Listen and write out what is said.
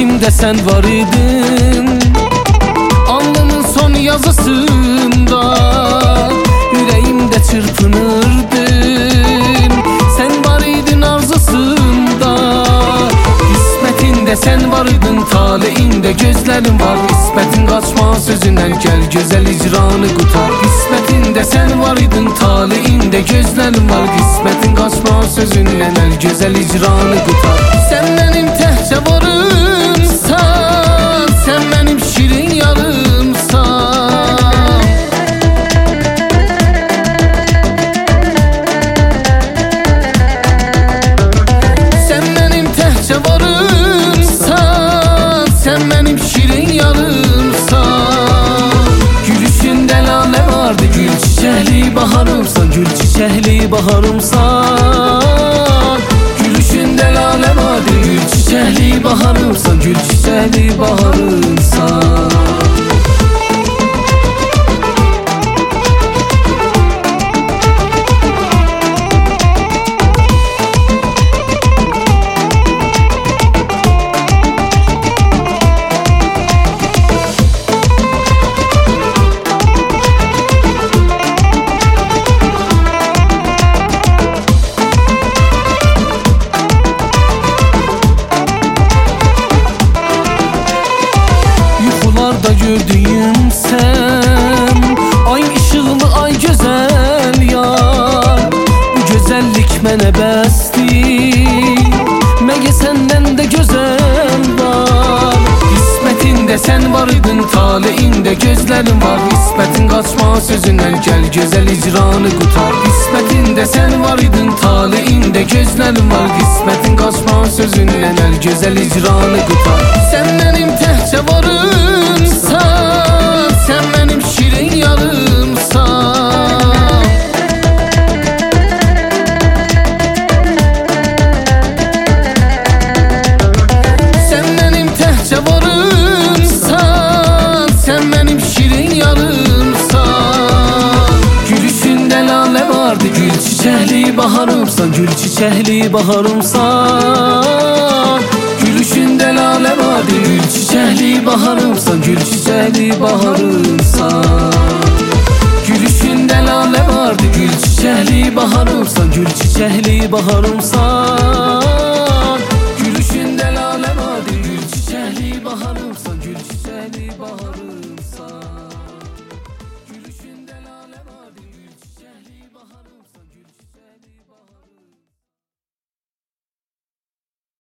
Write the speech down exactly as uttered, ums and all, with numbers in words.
Kalbimde sen var idin, alnımın son yazısında. Yüreğimde çırpınırdın, sen var idin arzusunda. İsmetinde sen varydın, taleğinde gözlerim var. İsmetin kaçma sözünden, gel güzel icranı kurtar. İsmetinde sen varydın, taleğinde gözlerim var. İsmetin kaçma sözünden, gel güzel icranı kurtar. Sen benim tehce varımsan, sen benim şirin yarımsan. Sen benim tehce varımsan, sen benim şirin yarımsan. Gülüşünde lale vardı, gül çiçekli baharımsan. Gül çiçekli baharımsan. Gülüşünde lale vardı, gül çiçekli baharımsan. Gül çiçekli baharımsan. Da gördüğüm sen, ay ışığlı ay güzel yar. Bu güzellik mənə bəsdir, məgə səndən də gözəl var. İsmetinde sen varydın, taleğinde gözlerim var. İsmetin kaçma sözünden, gel güzel icranı kurtar. İsmetinde sen varydın, taleğinde gözlerim var. İsmetin kaçma sözünden, gel güzel icranı kurtar. Sen benim tehce varımsan, sen benim şirin yarımsan. Sen benim tehce varımsan, sen benim şirin yarımsan. Gülüşünde lale vardı, gül çiçekli baharımsan. Gül çiçekli baharımsan. Gülüşünde lale vardı, gül çiçekli baharımsan. Gül çiçekli baharımsan. Gülüşünde lale vardı, gül çiçekli baharımsan. Gül çiçekli baharımsan.